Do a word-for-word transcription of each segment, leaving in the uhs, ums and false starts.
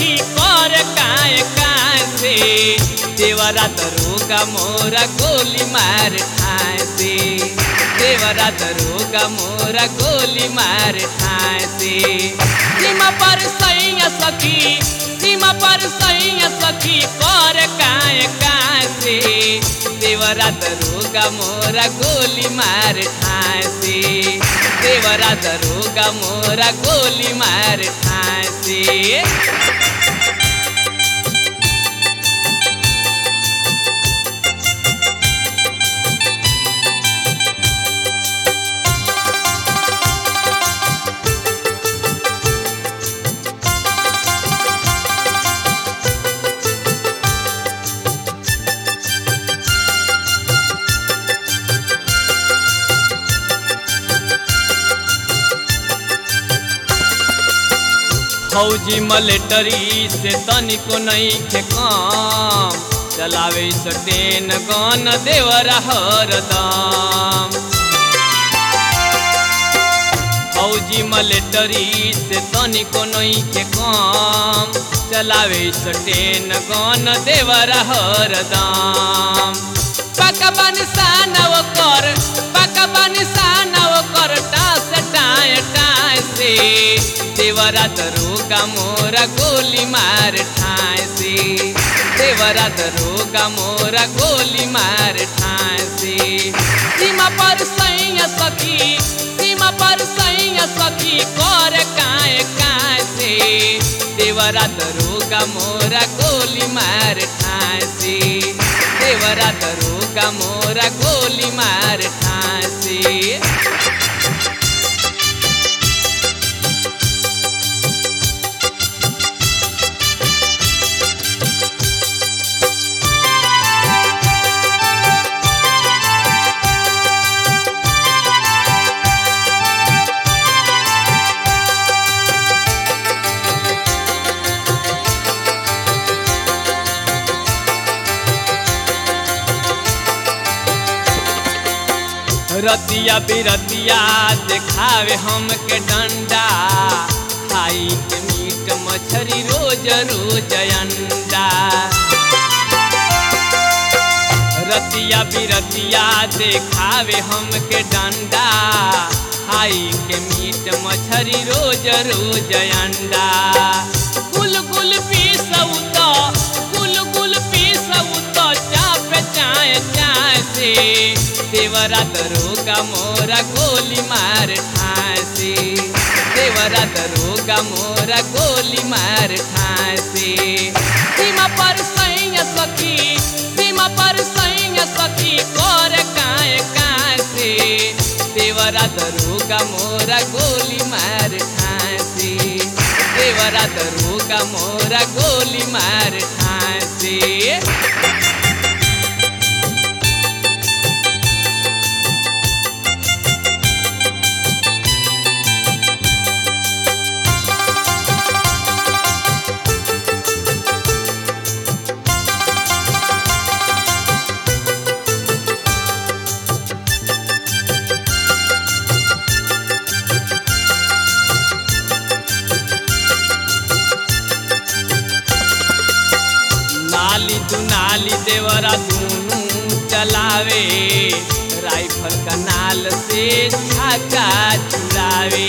सखी कर काय काय से देवरा दरोगा मोरा गोली मार ठाए से देवरा दरोगा मोरा गोली मार ठाए से सीमा पर सैया सखी सीमा पर सैया सखी कर काय काय से देवरा दरोगा मोरा गोली मार ठाए से देवरा दरोगा मोरा गोली मार ठाए से फौजी मलेटरी से तनिको नहीं खे काम चलावे सटेन गन देवरा हरदम फौजी मलेटरी से तनिको नहीं खे काम चलावे सटेन गन देवरा हरदम पका बनिसान वो कर पका बनिसान वो कर टास टाय टाय से देवरा दरोगा मोरा गोली मार ठाए से देवरा दरोगा मोरा गोली मार ठाए से सीमा पर सैया सखी सीमा पर सैया सखी कर काय काय से देवरा दरोगा मोरा गोली मार ठाए से देवरा दरोगा मोरा गोली मार ठाए से रतिया बिरतिया देखावे हमके डंडा खाई के मीट मछरी रोज रोज अंडा रतिया बिरतिया देखावे हमके डंडा खाई के मीट मछरी रोज रोज अंडा गुल गुल पीसऊ तो गुल गुल पीसऊ तो चाप चाय चाय से देवरा दरोगा मोरा गोली मार ठाए से देवरा दरोगा मोरा गोली मार ठाए से सीमा पर सैया सखी सीमा पर सैया सखी कर काय काय से देवरा दरोगा मोरा गोली मार ठाए से देवरा दरोगा मोरा गोली मार ठाए से नाली दुनाली देवरा दूनू चलावे राइफल का नाल से छक्का छुड़ावे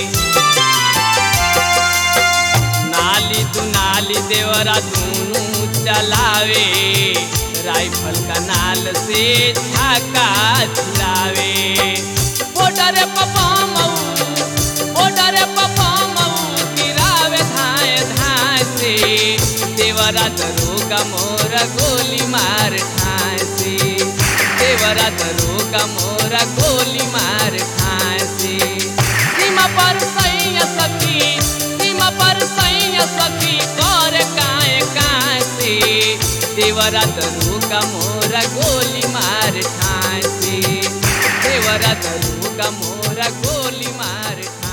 नाली दुनाली देवरा दूनू चलावे राइफल का नाल से छक्का छुड़ावे बॉर्डर पपा मऊ बॉर्डर पपा मऊ गिरावे धाय धाय से देवरा दरोगा मोरा गोली मार ठाए से देवरा दरोगा मोरा गोली मार ठाए से सीमा पर सैया सखी सीमा पर सैया सखी कर काय काय से देवरा दरोगा मोरा गोली मार ठाए से देवरा दरोगा मोरा गोली मार ठाए